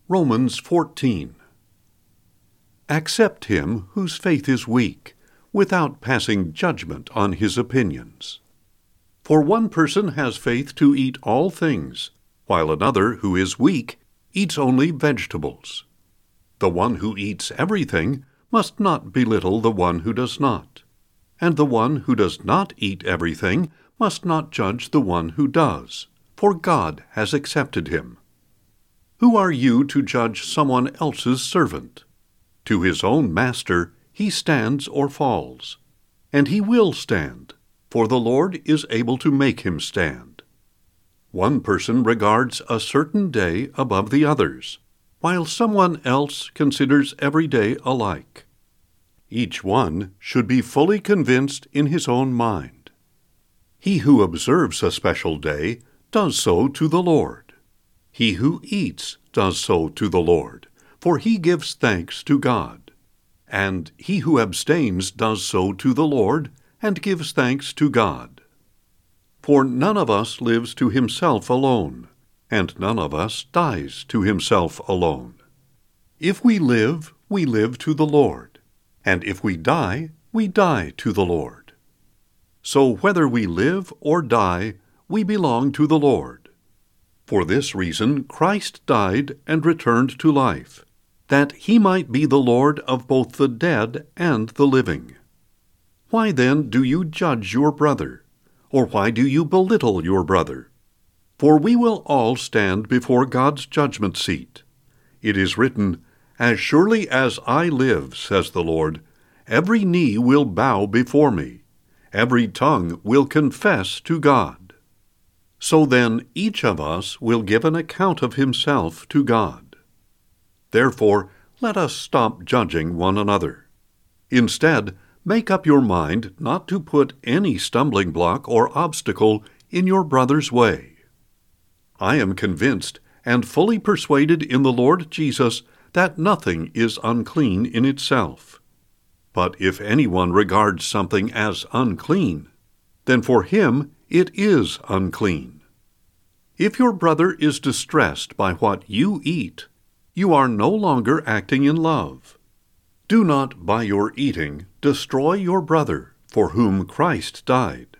Romans 14. Accept him whose faith is weak, without passing judgment on his opinions. For one person has faith to eat all things, while another, who is weak, eats only vegetables. The one who eats everything must not belittle the one who does not, and the one who does not eat everything must not judge the one who does, for God has accepted him. Who are you to judge someone else's servant? To his own master he stands or falls, and he will stand, for the Lord is able to make him stand. One person regards a certain day above the others, while someone else considers every day alike. Each one should be fully convinced in his own mind. He who observes a special day does so to the Lord. He who eats does so to the Lord, for he gives thanks to God. And he who abstains does so to the Lord, and gives thanks to God. For none of us lives to himself alone, and none of us dies to himself alone. If we live to the Lord, and if we die to the Lord. So whether we live or die, we belong to the Lord. For this reason Christ died and returned to life, that he might be the Lord of both the dead and the living. Why then do you judge your brother? Or why do you belittle your brother? For we will all stand before God's judgment seat. It is written, "As surely as I live, says the Lord, every knee will bow before me, every tongue will confess to God." So then each of us will give an account of himself to God. Therefore, let us stop judging one another. Instead, make up your mind not to put any stumbling block or obstacle in your brother's way. I am convinced and fully persuaded in the Lord Jesus that nothing is unclean in itself. But if anyone regards something as unclean, then for him it is unclean. If your brother is distressed by what you eat, you are no longer acting in love. Do not, by your eating, destroy your brother, for whom Christ died.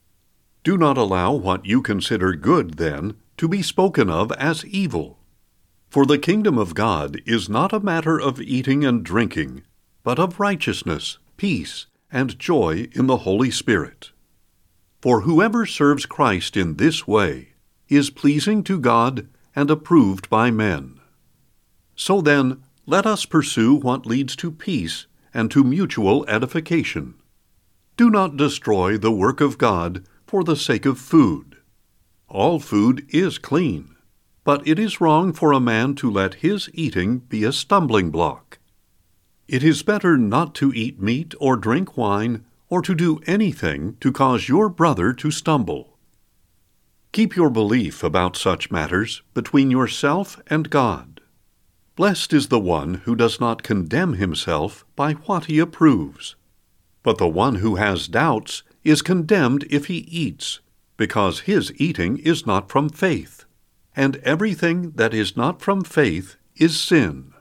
Do not allow what you consider good, then, to be spoken of as evil. For the kingdom of God is not a matter of eating and drinking, but of righteousness, peace, and joy in the Holy Spirit. For whoever serves Christ in this way is pleasing to God and approved by men. So then, let us pursue what leads to peace and to mutual edification. Do not destroy the work of God for the sake of food. All food is clean, but it is wrong for a man to let his eating be a stumbling block. It is better not to eat meat or drink wine, or to do anything to cause your brother to stumble. Keep your belief about such matters between yourself and God. Blessed is the one who does not condemn himself by what he approves. But the one who has doubts is condemned if he eats, because his eating is not from faith, and everything that is not from faith is sin.